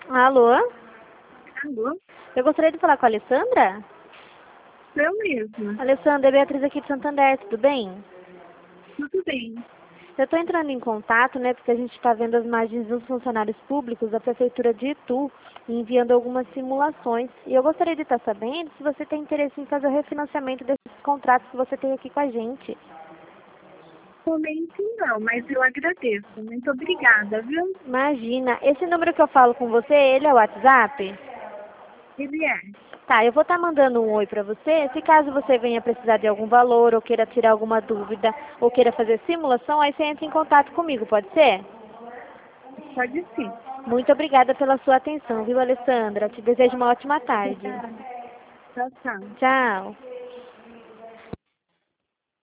Alô? Alô? Eu gostaria de falar com a Alessandra. Eu mesma. Alessandra, é Beatriz aqui de Santander, tudo bem? Tudo bem. Eu estou entrando em contato, né, porque a gente está vendo as margens dos funcionários públicos da Prefeitura de Itu e enviando algumas simulações. E eu gostaria de estar sabendo se você tem interesse em fazer o refinanciamento desses contratos que você tem aqui com a gente. Momento não, mas eu agradeço. Muito obrigada, viu? Imagina, esse número que eu falo com você, ele é o WhatsApp? Ele é. Tá, eu vou estar mandando um oi para você. Se caso você venha precisar de algum valor, ou queira tirar alguma dúvida, ou queira fazer simulação, aí você entra em contato comigo, pode ser? Pode sim. Muito obrigada pela sua atenção, viu, Alessandra? Te desejo uma ótima tarde. Obrigada. Tchau, tchau. Tchau.